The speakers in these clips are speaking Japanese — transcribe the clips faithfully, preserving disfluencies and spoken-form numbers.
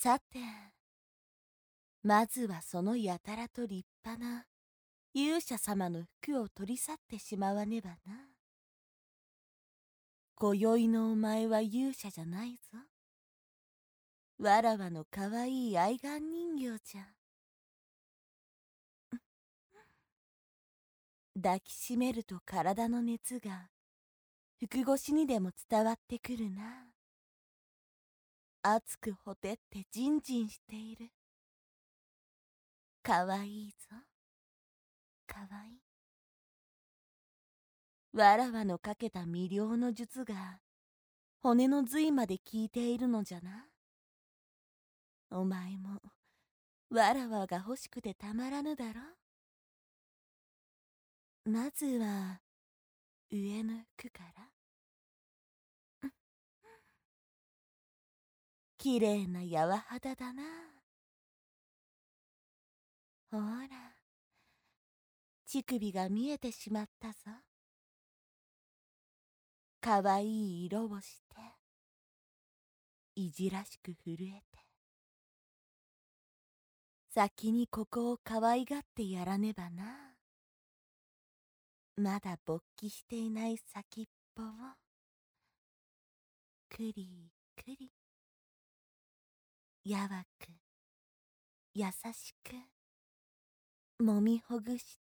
さて、まずはそのやたらと立派な勇者様の服を取り去ってしまわねばな。今宵のお前は勇者じゃないぞ。わらわのかわいい愛玩人形じゃ。抱きしめると体の熱が服越しにでも伝わってくるな。熱くほてってジンジンしている。かわいいぞ。かわいい。わらわのかけた魅了の術が骨の髄まで効いているのじゃな。お前もわらわが欲しくてたまらぬだろ。まずは上の服から。きれいなやわ肌だな。ほら、乳首が見えてしまったぞ。かわいい色をしていじらしく震えて、先にここをかわいがってやらねばな。まだ勃起していない先っぽをくりくりやわく優しくもみほぐして、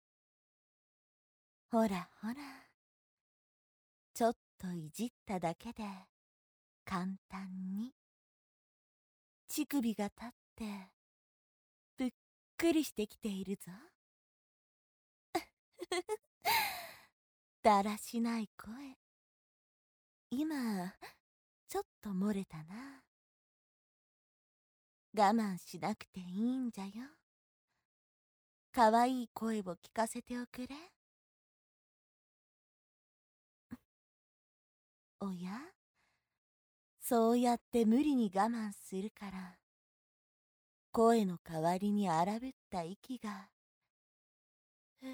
ほらほら、ちょっといじっただけで簡単に乳首が立ってぷっくりしてきているぞ。だらしない声、今ちょっと漏れたな。我慢しなくていいんじゃよ。かわいい声を聞かせておくれ。おや、そうやって無理に我慢するから声の代わりに荒ぶった息がふー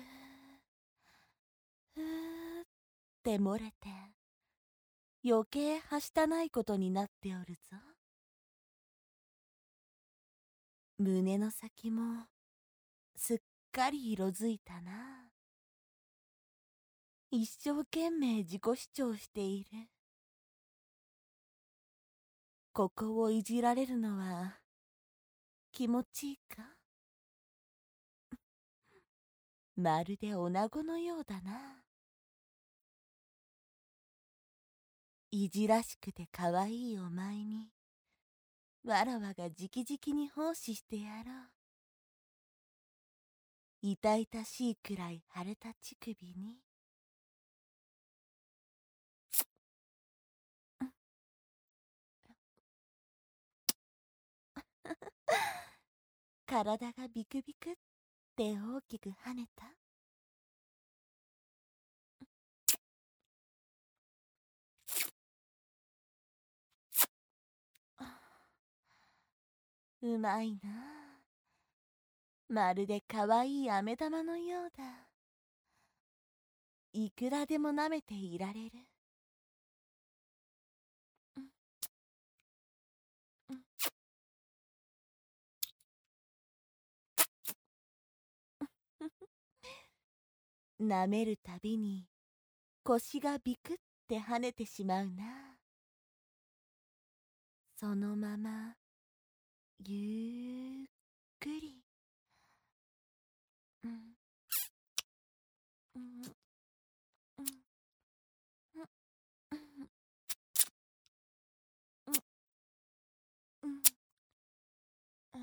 ふーって漏れて余計はしたないことになっておるぞ。胸の先もすっかり色づいたな。一生懸命自己主張している。ここをいじられるのは気持ちいいか。まるで女子のようだな。いじらしくてかわいいお前にわらわが直々に奉仕してやろう。痛々しいくらい腫れた乳首に体がビクビクって大きく跳ねた。うまいな。まるでかわいい飴玉のようだ。いくらでも舐めていられる。舐めるたびに腰がビクって跳ねてしまうな。そのままゆっくり、うんうんうんうんうんうん、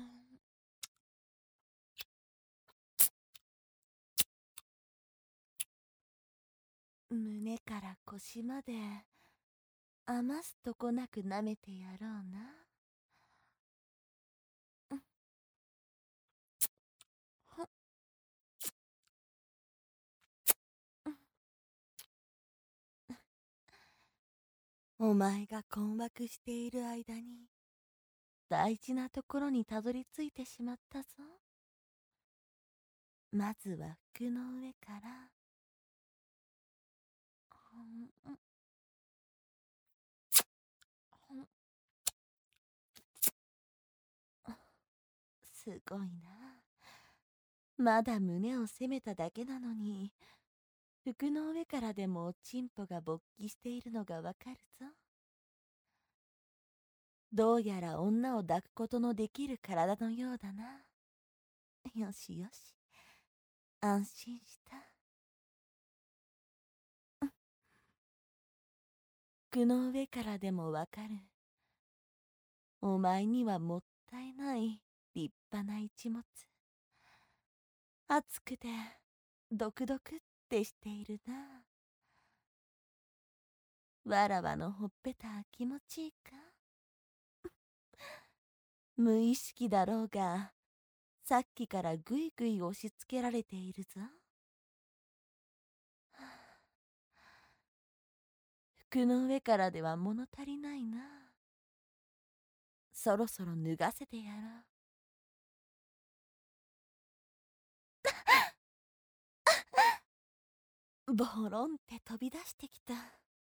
胸から腰まで余すとこなく舐めてやろうな。うんほっうんお前が困惑している間に大事なところにたどり着いてしまったぞ。まずは服の上から、うんうんうんすごいな。まだ胸を責めただけなのに、服の上からでもおちんぽが勃起しているのがわかるぞ。どうやら女を抱くことのできる体のようだな。よしよし。安心した。服の上からでもわかる。お前にはもったいない立派な一物。熱くて、ドクドクってしているな。わらわのほっぺた気持ちいいか？無意識だろうが、さっきからぐいぐい押しつけられているぞ。服の上からでは物足りないな。そろそろ脱がせてやろう。ボロンって飛び出してきた。は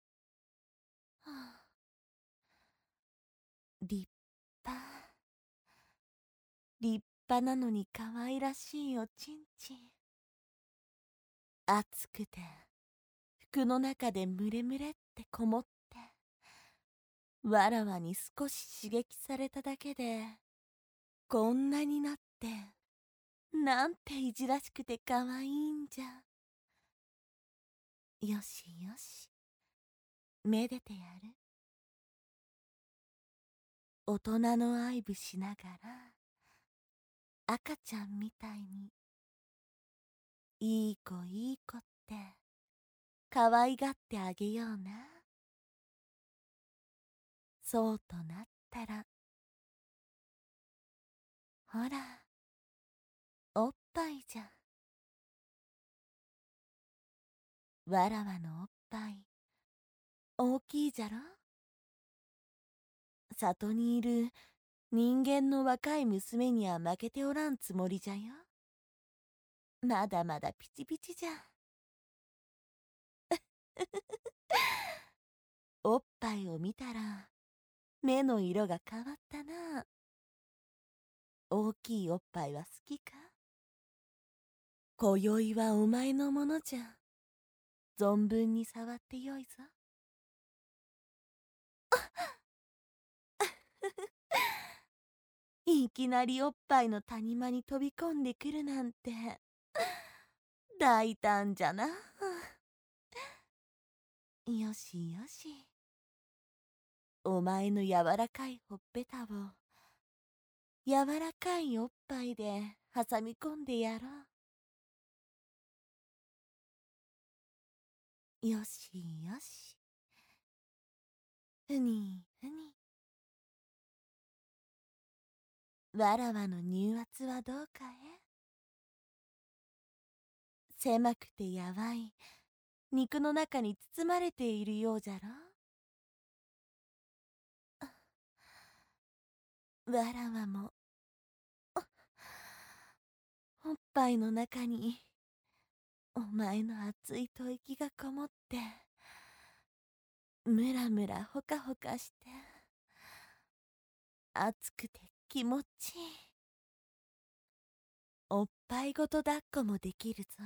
あ、立派。立派なのに可愛らしいおちんちん。熱くて、服の中でムレムレってこもって、わらわに少し刺激されただけで、こんなになって、なんていじらしくて可愛いんじゃ。よしよし、めでてやる。大人の愛撫しながら、赤ちゃんみたいに、いい子いい子って、可愛がってあげような。そうとなったら、ほら、おっぱいじゃ。わらわのおっぱい、大きいじゃろ。里にいる人間の若い娘には負けておらんつもりじゃよ。まだまだピチピチじゃ。おっぱいを見たら、目の色が変わったな。大きいおっぱいは好きか？今宵はお前のものじゃ。存分に触ってよいぞ。いきなりおっぱいの谷間に飛び込んでくるなんて、大胆じゃな。よしよし。お前の柔らかいほっぺたを、柔らかいおっぱいで挟み込んでやろう。よしよし。ふにふに。わらわの乳圧はどうかえ？狭くてやばい肉の中に包まれているようじゃろ。わらわもおっぱいの中にお前の熱い吐息がこもって、むらむらほかほかして、熱くて気持ちいい。おっぱいごと抱っこもできるぞ。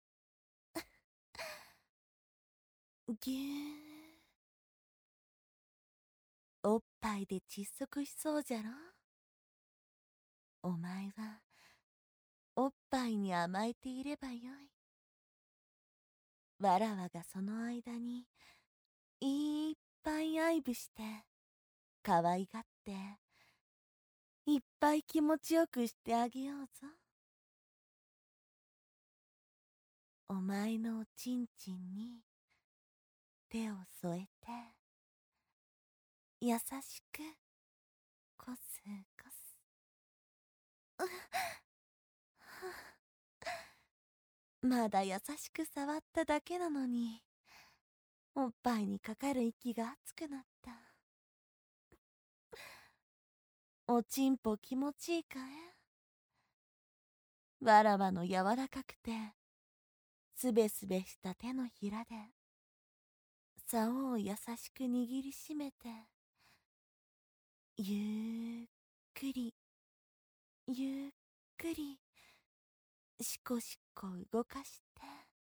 ぎゅー。おっぱいで窒息しそうじゃろ。お前はおっぱいに甘えていればよい。わらわがその間にいっぱい愛撫して可愛がっていっぱい気持ちよくしてあげようぞ。お前のおちんちんに手を添えて優しくこすこす。まだ優しく触っただけなのに、おっぱいにかかる息が熱くなった。おちんぽ気持ちいいかえ？わらわの柔らかくてすべすべした手のひらで竿を優しく握りしめて、ゆっくりゆっくりしこしこ動かして。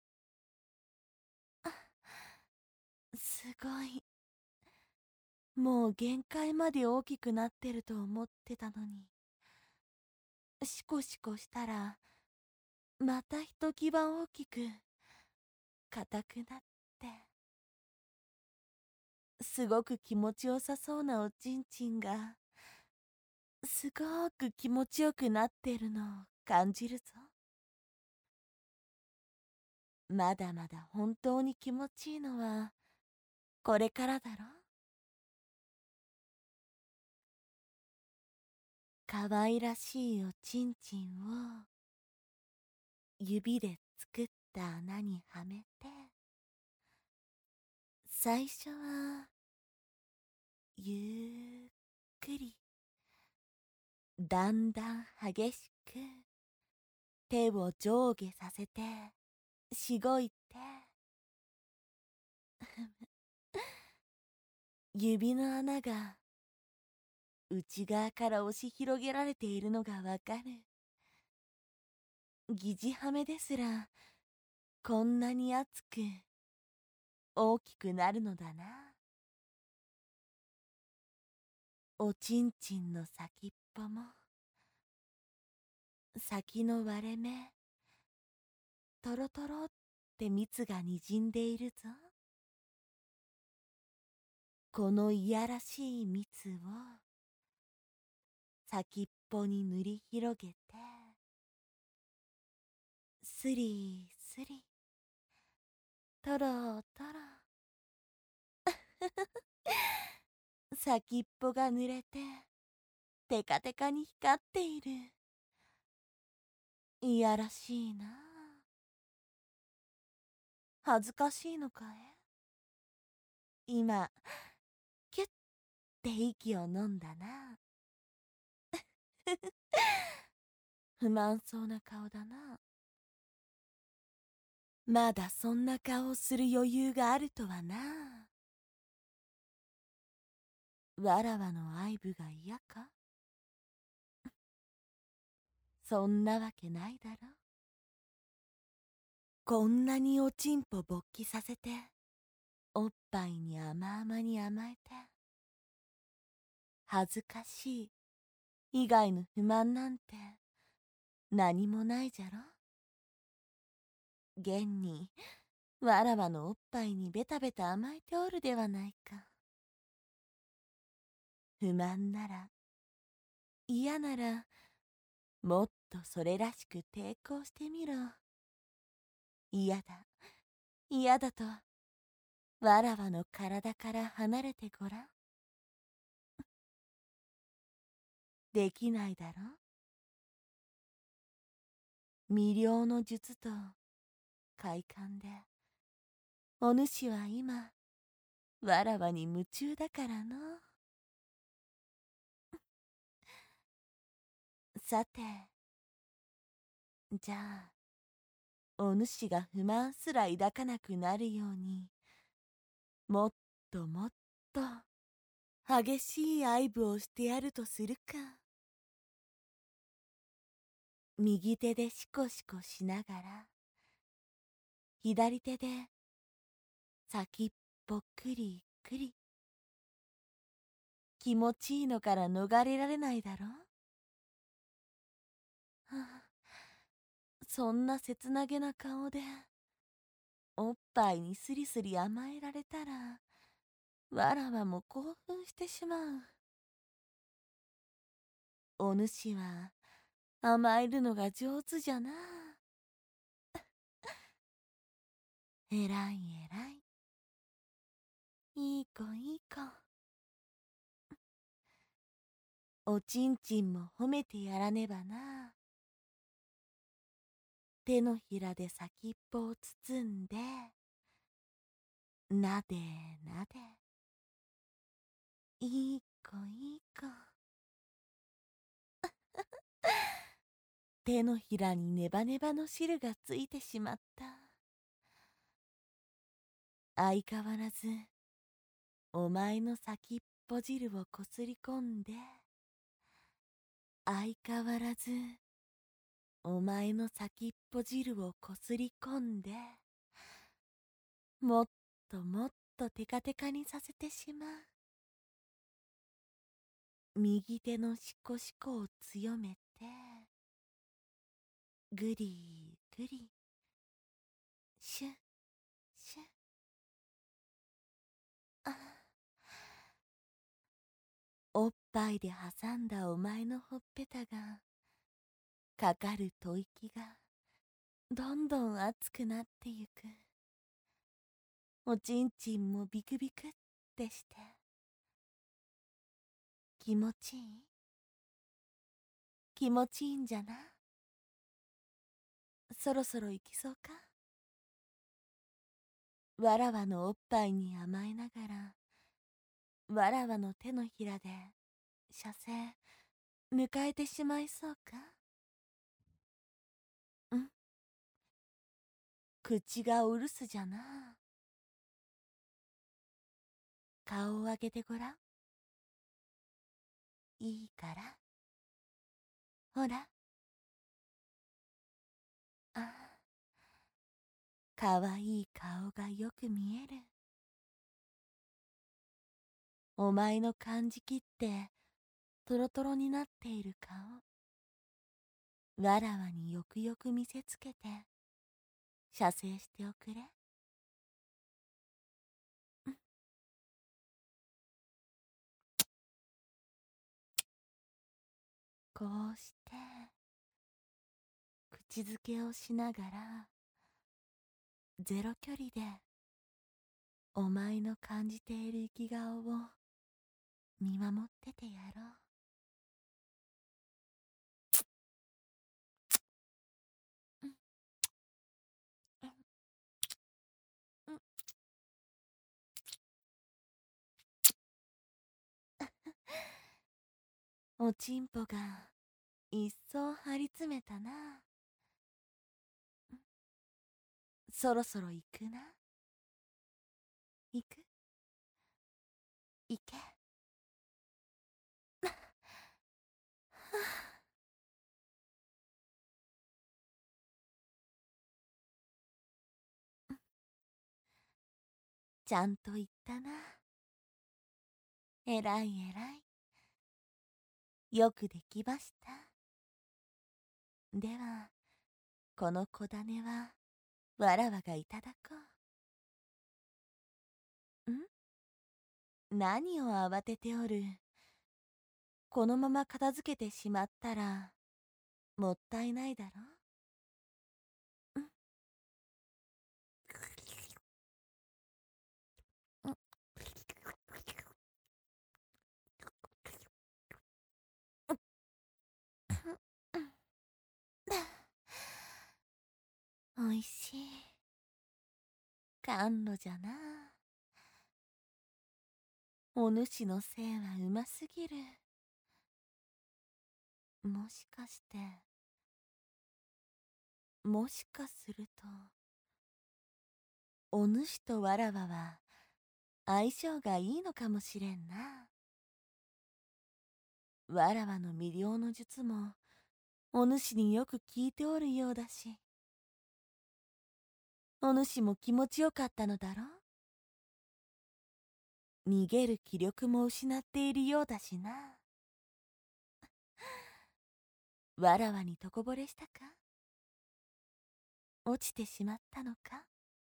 あ、すごい。もう限界まで大きくなってると思ってたのに、しこしこしたらまたひときわ大きく硬くなって、すごく気持ちよさそうなおちんちんがすごく気持ちよくなってるのを感じるぞ。まだまだ本当に気持ちいいのはこれからだろ。かわいらしいおちんちんを指で作った穴にはめて、最初はゆっくり、だんだん激しく手を上下させてしごいて、指の穴が内側から押し広げられているのがわかる。疑似ハメですらこんなに熱く大きくなるのだな。おちんちんの先っぽも先の割れ目、とろとろって蜜がにじんでいるぞ。このいやらしい蜜を先っぽに塗り広げて、スリスリ、とろとろ先っぽが濡れてテカテカに光っている。いやらしいな。恥ずかしいのかい？今キュッて息を飲んだな。不満そうな顔だな。まだそんな顔をする余裕があるとはな。わらわの愛撫が嫌か？そんなわけないだろ。こんなにおちんぽ勃起させておっぱいに甘々に甘えて、恥ずかしい以外の不満なんて何もないじゃろ。現にわらわのおっぱいにベタベタ甘えておるではないか。不満なら嫌ならもっとそれらしく抵抗してみろ。嫌だ嫌だとわらわの体から離れてごらん。できないだろ。魅了の術と快感でお主は今わらわに夢中だからの。さて、じゃあお主が不満すら抱かなくなるように、もっともっと激しい愛撫をしてやるとするか。右手でシコシコしながら左手で先っぽくりくり。気持ちいいのから逃れられないだろ。はあ、そんな切なげな顔でおっぱいにスリスリ甘えられたらわらわも興奮してしまう。お主は甘えるのが上手じゃな。えらいえらい。いい子いい子。おちんちんも褒めてやらねばな。手のひらで先っぽを包んでなでなで。いい子いい子。手のひらにネバネバの汁がついてしまった。相変わらずお前の先っぽ汁をこすり込んで、相変わらずお前の先っぽ汁をこすり込んで、もっともっとテカテカにさせてしまう。右手のシコシコを強めて、ぐりぐり、シュッシュッ。あ、おっぱいで挟んだお前のほっぺたがかかる吐息がどんどん熱くなってゆく。おちんちんもビクビクってして気持ちいい気持ちいいんじゃな。そろそろ行きそうか。わらわのおっぱいに甘えながら、わらわの手のひらで射精迎えてしまいそうか。ん、口がお留守じゃな。顔を上げてごらん。いいから。ほら。ああ、かわいい顔がよく見える。お前の感じきってトロトロになっている顔、わらわによくよく見せつけて射精しておくれ。うん、こうして口づけをしながらゼロ距離でお前の感じている生き顔を見守っててやろう。うんうんうん、おちんぽが一層張り詰めたな。うん、そろそろ行くな。行く、行け。ちゃんと言ったな。えらいえらい。よくできました。では、この小種は、わらわがいただこう。ん、何を慌てておる。このまま片付けてしまったら、もったいないだろ。うん、うん、うん、おいしい。甘露じゃな。お主のせいはうますぎる。もしかして、もしかすると、お主とわらわは相性がいいのかもしれんな。わらわの魅了の術もお主によく聞いておるようだし、お主も気持ちよかったのだろう。逃げる気力も失っているようだしな。わらわにとこぼれしたか。落ちてしまったのか。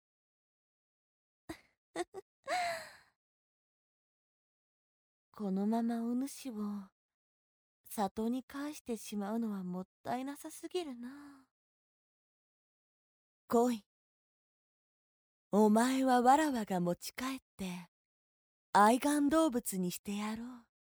このままお主を里に返してしまうのはもったいなさすぎるな。来い。お前はわらわが持ち帰って愛玩動物にしてやろう。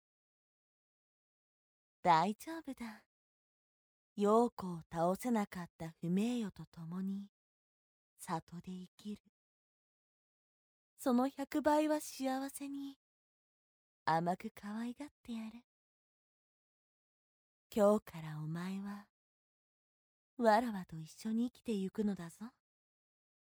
大丈夫だ。陽子を倒せなかった不名誉と共に里で生きる。その百倍は幸せに甘く可愛がってやる。今日からお前はわらわと一緒に生きてゆくのだぞ。